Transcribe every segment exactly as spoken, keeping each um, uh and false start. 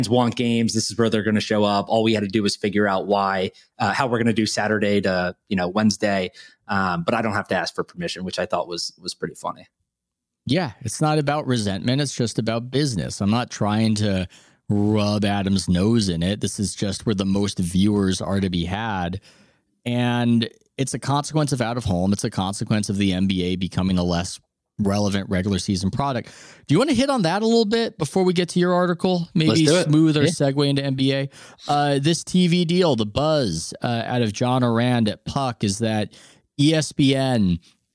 want games. This is where they're going to show up. All we had to do was figure out why, uh, how we're going to do Saturday to, you know, Wednesday. Um, but I don't have to ask for permission, which I thought was, was pretty funny. Yeah. It's not about resentment. It's just about business. I'm not trying to rub Adam's nose in it. This is just where the most viewers are to be had. And it's a consequence of out of home. It's a consequence of the N B A becoming a less relevant regular season product. Do you want to hit on that a little bit before we get to your article? Maybe smooth our yeah. segue into N B A. Uh, this T V deal, the buzz uh, out of John Ourand at Puck is that E S P N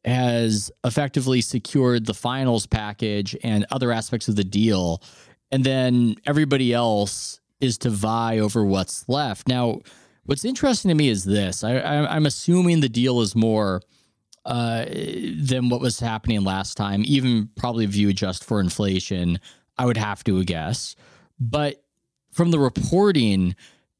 has effectively secured the finals package and other aspects of the deal. And then everybody else is to vie over what's left. Now, what's interesting to me is this. I, I, I'm assuming the deal is more uh, than what was happening last time, even probably if you adjust for inflation, I would have to guess. But from the reporting,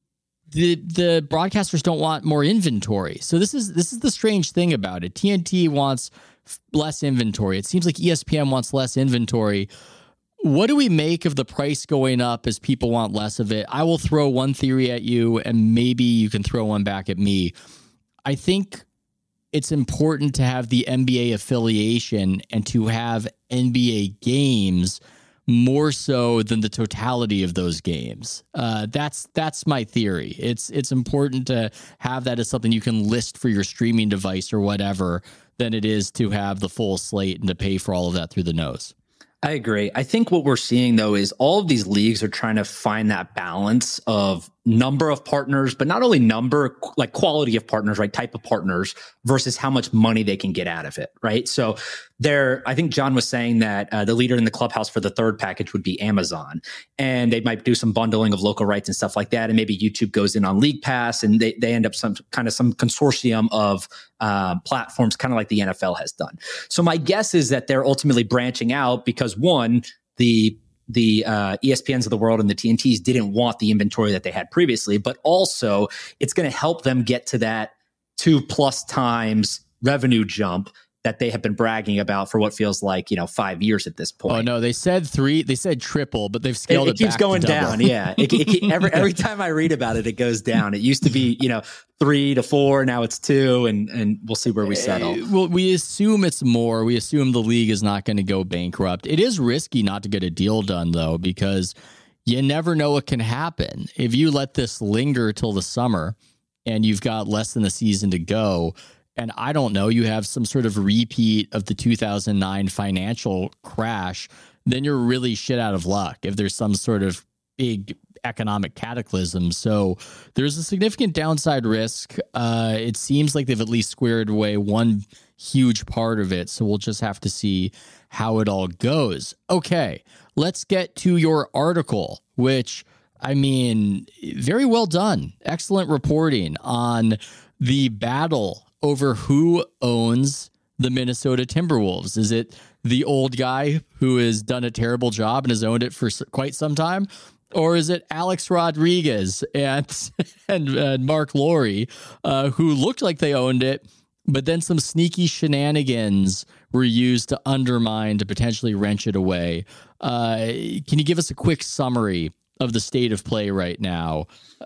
the the broadcasters don't want more inventory. So this is this is the strange thing about it. T N T wants f- less inventory. It seems like E S P N wants less inventory. What do we make of the price going up as people want less of it? I will throw one theory at you, and maybe you can throw one back at me. I think it's important to have the N B A affiliation and to have N B A games more so than the totality of those games. Uh, that's that's my theory. It's it's important to have that as something you can list for your streaming device or whatever than it is to have the full slate and to pay for all of that through the nose. I agree. I think what we're seeing, though, is all of these leagues are trying to find that balance of number of partners, but not only number, like quality of partners, right? Type of partners versus how much money they can get out of it, right? So there, I think John was saying that uh, the leader in the clubhouse for the third package would be Amazon, and they might do some bundling of local rights and stuff like that. And maybe YouTube goes in on League Pass, and they, they end up some kind of some consortium of uh, platforms, kind of like the N F L has done. So my guess is that they're ultimately branching out because one, the the uh, E S P Ns of the world and the T N Ts didn't want the inventory that they had previously, but also it's going to help them get to that two plus times revenue jump that they have been bragging about for what feels like, you know, five years at this point. Oh no, they said three, they said triple, but they've scaled it, it, it keeps back going to down. Yeah. It, it, every, every time I read about it, it goes down. It used to be, you know, three to four. Now it's two, and, and we'll see where we settle. Uh, well, we assume it's more. We assume the league is not going to go bankrupt. It is risky not to get a deal done though, because you never know what can happen. If you let this linger till the summer and you've got less than a season to go, and I don't know, you have some sort of repeat of the two thousand nine financial crash, then you're really shit out of luck if there's some sort of big economic cataclysm. So there's a significant downside risk. Uh, it seems like they've at least squared away one huge part of it. So we'll just have to see how it all goes. Okay, let's get to your article, which, I mean, very well done. Excellent reporting on the battle over who owns the Minnesota Timberwolves. Is it the old guy who has done a terrible job and has owned it for quite some time? Or is it Alex Rodriguez and and, and Mark Lowry, uh, who looked like they owned it, but then some sneaky shenanigans were used to undermine, to potentially wrench it away? Uh, can you give us a quick summary of the state of play right now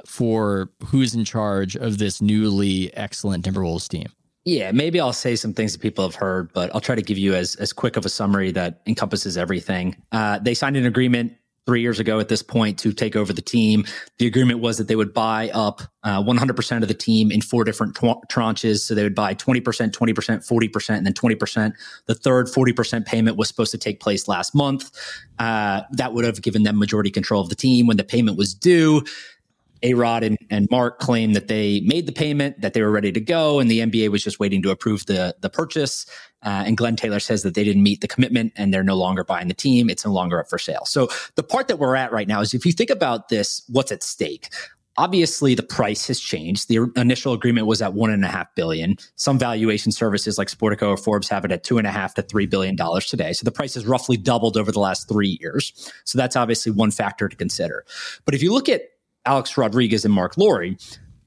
for who's in charge of this newly excellent Timberwolves team? Yeah, maybe I'll say some things that people have heard, but I'll try to give you as, as quick of a summary that encompasses everything. Uh, they signed an agreement three years ago at this point to take over the team. The agreement was that they would buy up uh, one hundred percent of the team in four different tw- tranches. So they would buy twenty percent, twenty percent, forty percent, and then twenty percent. The third forty percent payment was supposed to take place last month. Uh, that would have given them majority control of the team. When the payment was due, A-Rod and, and Mark claimed that they made the payment, that they were ready to go, and the N B A was just waiting to approve the, the purchase. Uh, and Glenn Taylor says that they didn't meet the commitment and they're no longer buying the team. It's no longer up for sale. So the part that we're at right now is, if you think about this, what's at stake? Obviously, the price has changed. The initial agreement was at one and a half billion. Some valuation services like Sportico or Forbes have it at two and a half to three billion dollars today. So the price has roughly doubled over the last three years. So that's obviously one factor to consider. But if you look at Alex Rodriguez and Mark Lowry,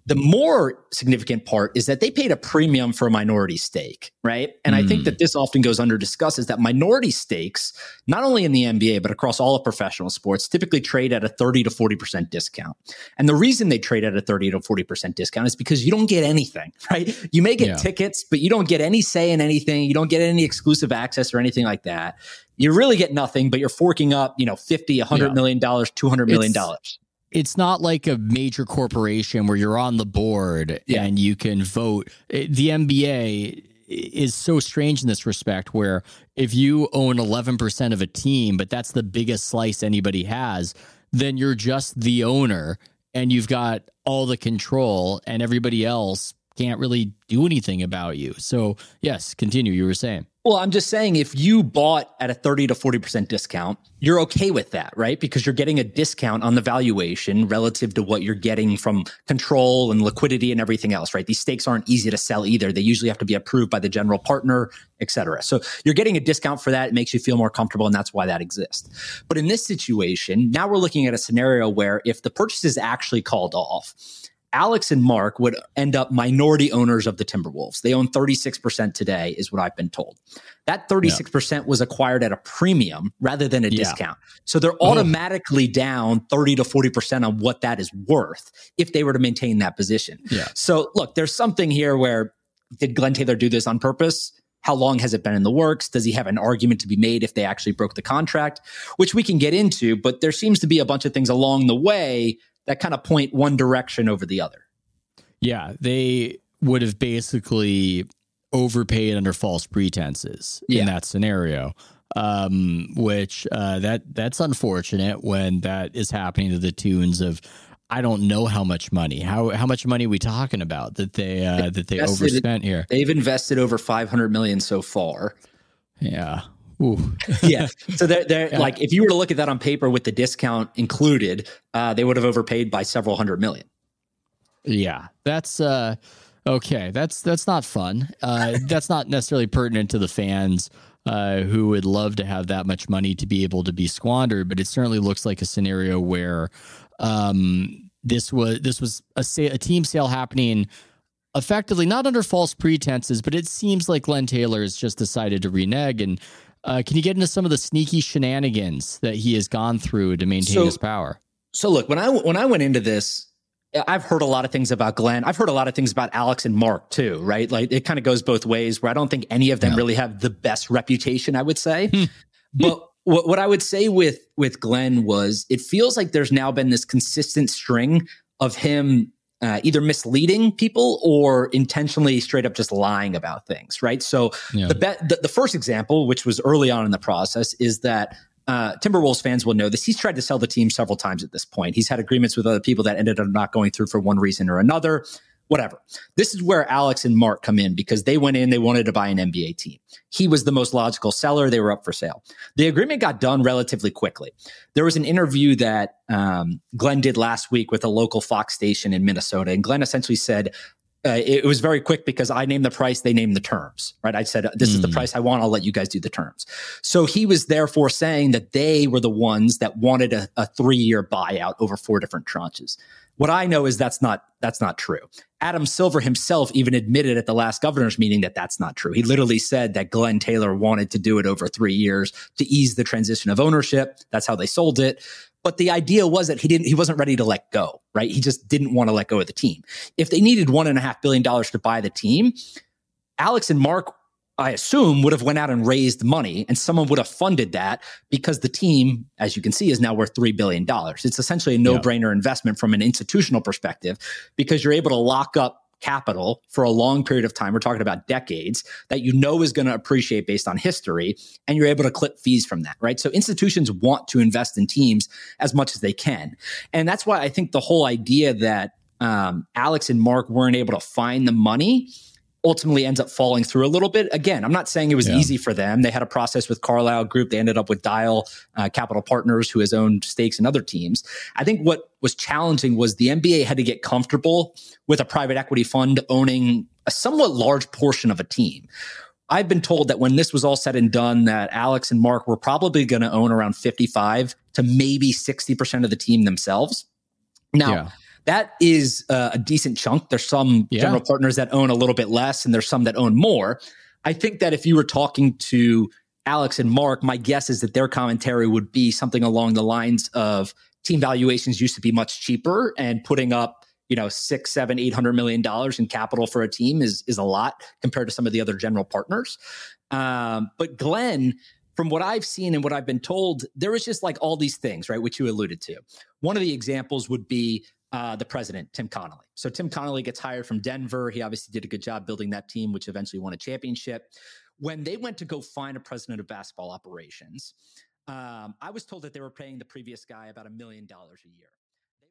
The more significant part is that they paid a premium for a minority stake, right? And mm. I think that this often goes under discussed is that minority stakes, not only in the N B A, but across all of professional sports, typically trade at a thirty to forty percent discount. And the reason they trade at a thirty to forty percent discount is because you don't get anything, right? You may get yeah. tickets, but you don't get any say in anything. You don't get any exclusive access or anything like that. You really get nothing, but you're forking up, you know, fifty, a hundred yeah. million dollars, two hundred million dollars. It's- It's not like a major corporation where you're on the board yeah. and you can vote. The N B A is so strange in this respect, where if you own eleven percent of a team, but that's the biggest slice anybody has, then you're just the owner and you've got all the control and everybody else can't really do anything about you. So yes, continue. You were saying. Well, I'm just saying if you bought at a thirty to forty percent discount, you're okay with that, right? Because you're getting a discount on the valuation relative to what you're getting from control and liquidity and everything else, right? These stakes aren't easy to sell either. They usually have to be approved by the general partner, et cetera. So you're getting a discount for that. It makes you feel more comfortable, and that's why that exists. But in this situation, now we're looking at a scenario where if the purchase is actually called off, Alex and Mark would end up minority owners of the Timberwolves. They own thirty-six percent today, is what I've been told. That thirty-six percent yeah. was acquired at a premium rather than a yeah. discount. So they're automatically oh. down thirty to forty percent on what that is worth if they were to maintain that position. Yeah. So look, there's something here where, did Glenn Taylor do this on purpose? How long has it been in the works? Does he have an argument to be made if they actually broke the contract? Which we can get into, but there seems to be a bunch of things along the way that kind of point one direction over the other. Yeah, they would have basically overpaid under false pretenses yeah. in that scenario, um, which uh, that that's unfortunate when that is happening to the tunes of, I don't know how much money. How how much money are we talking about that they uh, that they invested, overspent here? They've invested over five hundred million dollars so far. Yeah. Ooh. yeah. So they're, they're yeah. like, if you were to look at that on paper with the discount included, uh, they would have overpaid by several hundred million. Yeah, that's uh, okay. That's that's not fun. Uh, that's not necessarily pertinent to the fans uh, who would love to have that much money to be able to be squandered. But it certainly looks like a scenario where um, this was this was a, sa- a team sale happening effectively not under false pretenses, but it seems like Glenn Taylor has just decided to renege. And uh, can you get into some of the sneaky shenanigans that he has gone through to maintain so, his power? So look, when I when I went into this, I've heard a lot of things about Glenn. I've heard a lot of things about Alex and Mark too, right? Like it kind of goes both ways, where I don't think any of them no. really have the best reputation, I would say. But what, what I would say with, with Glenn was, it feels like there's now been this consistent string of him uh, either misleading people or intentionally straight up just lying about things, right? So yeah. the, be- the the first example, which was early on in the process, is that Uh, Timberwolves fans will know this. He's tried to sell the team several times at this point. He's had agreements with other people that ended up not going through for one reason or another, whatever. This is where Alex and Mark come in, because they went in, they wanted to buy an N B A team. He was the most logical seller. They were up for sale. The agreement got done relatively quickly. There was an interview that um, Glenn did last week with a local Fox station in Minnesota, and Glenn essentially said, Uh, it, it was very quick because I named the price, they named the terms, right? I said, this mm. is the price I want. I'll let you guys do the terms. So he was therefore saying that they were the ones that wanted a, a three-year buyout over four different tranches. What I know is that's not, that's not true. Adam Silver himself even admitted at the last governor's meeting that that's not true. He literally said that Glenn Taylor wanted to do it over three years to ease the transition of ownership. That's how they sold it. But the idea was that he didn't, he wasn't ready to let go, right? He just didn't want to let go of the team. If they needed one and a half billion dollars to buy the team, Alex and Mark, I assume, would have went out and raised money, and someone would have funded that, because the team, as you can see, is now worth three billion dollars. It's essentially a no-brainer yeah. investment from an institutional perspective, because you're able to lock up capital for a long period of time. We're talking about decades that you know is going to appreciate based on history, and you're able to clip fees from that, right? So institutions want to invest in teams as much as they can. And that's why I think the whole idea that um, Alex and Mark weren't able to find the money ultimately ends up falling through a little bit. Again, I'm not saying it was yeah. easy for them. They had a process with Carlyle Group. They ended up with Dial uh, Capital Partners, who has owned stakes in other teams. I think what was challenging was the N B A had to get comfortable with a private equity fund owning a somewhat large portion of a team. I've been told that when this was all said and done, that Alex and Mark were probably going to own around fifty-five to maybe sixty percent of the team themselves. Now, yeah. that is uh, a decent chunk. There's some yeah. general partners that own a little bit less, and there's some that own more. I think that if you were talking to Alex and Mark, my guess is that their commentary would be something along the lines of team valuations used to be much cheaper, and putting up, you know, six, seven, eight hundred million dollars in capital for a team is is a lot compared to some of the other general partners. Um, but Glenn, from what I've seen and what I've been told, there was just like all these things, right, which you alluded to. One of the examples would be uh, the president, Tim Connolly. So Tim Connolly gets hired from Denver. He obviously did a good job building that team, which eventually won a championship. When they went to go find a president of basketball operations, um, I was told that they were paying the previous guy about a million dollars a year.